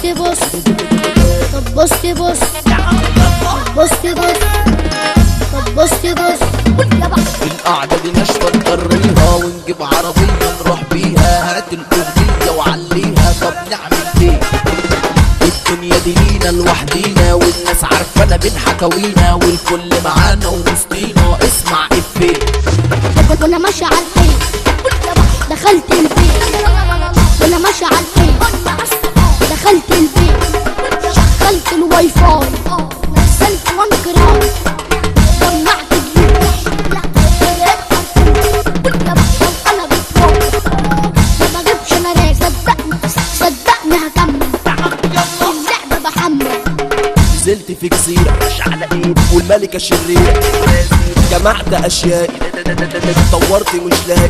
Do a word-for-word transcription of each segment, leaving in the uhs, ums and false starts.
بص طب بص بص بص بص طب بص بص. القعدة دي نشوة نطريها ونجيب عربية نروح بيها، هات الأغنية وعليها. طب نعمل ايه؟ الدنيا دي لينا لوحدينا والناس عارفانا بين حكاوينا والكل معانا ووسطينا. اسمع افيه. وانا ماشي على الحيط دخلت البيت، وانا ماشي على الحيط دخلت البيت، شغلت الواي فاي نزلت وانكران جمعت جيوش انا بتوقف ما بجيبش انا راجع. صدقني صدقني هكمل اللعبة بحمل. نزلت في جزيرة مش على ايدي والملكة شريرة، جمعت اشياء طورت مش لاقي،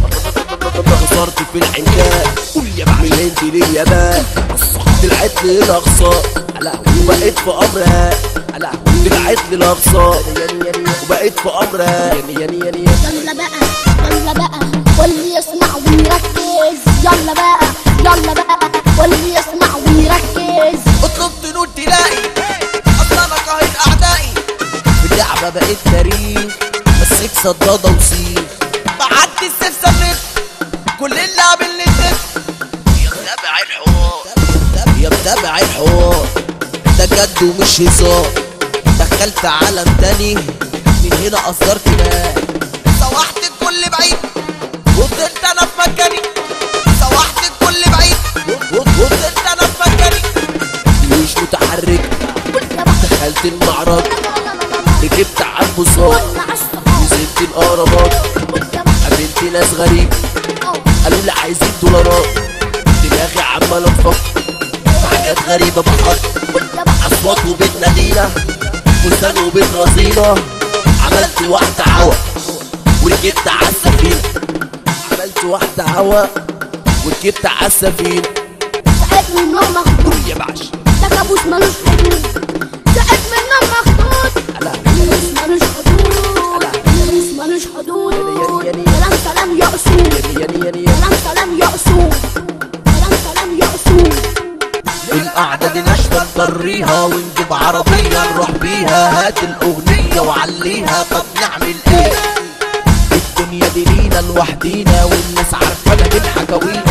خسرت في العنكاء. قول يا بعمل انت لليابان طلعت لي الاقصى وبقيت في امرها، طلعت لي الاقصى وبقيت في امرها. يلا بقى يلا بقى واللي يسمع ويركز، يلا بقى يلا بقى واللي يسمع ويركز. اطلب تنور تلاقي اصلا انا قاهر اعدائي، في اللعبة بقيت تاريخ مسك صدادة وسيف، بعدي السيف سميت كل اللعب اللي تف. يا متابع الحوار يا متابع الحوار ده جد ومش هزار. دخلت عالم تاني من هنا اصدرت نار، سوحت الكل بعيد وفضلت انا في مكاني، سوحت الكل بعيد وفضلت انا في مكاني. مش متحرك دخلت المعرض ركبت على البساط نزلت الاهرامات، قابلت ناس غريب قالوا لي عايزين دولارات. دماغي عمال افكر في حاجات غريبة بحط اصوات وبيت نادينا فستان وبيت رصينة. عملت واحدة هوا وركبت على السفينة، عملت واحدة هوا وركبت على السفينة. صحيت من النوم مخطوط يا باشا ده كابوس ملوش حدود، صحيت من النوم مخطوط كابوس ملوش حدود، كابوس ملوش حدود. سلام سلام يا أصول، سلام سلام يا أصول، سلام سلام يا أصول. القعدة دي نشوة نطريها ونجيب عربية نروح بيها، هات الأغنية وعليها. طب نعمل ايه؟ الدنيا دي لينا لوحدينا والناس عارفانا بين حكاوينا